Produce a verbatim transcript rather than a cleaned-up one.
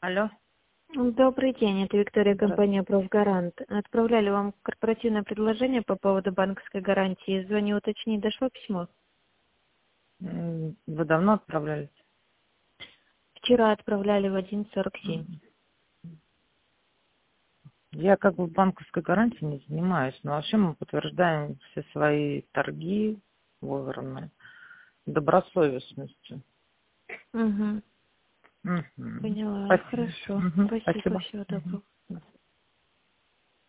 Алло. Добрый день, это Виктория, Здра- компания «Профгарант». Отправляли вам корпоративное предложение по поводу банковской гарантии. Звоню уточнить, дошло письмо? М, Вы давно отправлялись? Вчера отправляли в одиннадцать сорок семь. М. Я как бы банковской гарантией не занимаюсь, но вообще мы подтверждаем все свои торги выбранные добросовестностью. Угу, Мгм. поняла. Спасибо. Хорошо. Мгм. Спасибо, Спасибо. всего Мгм. доброго.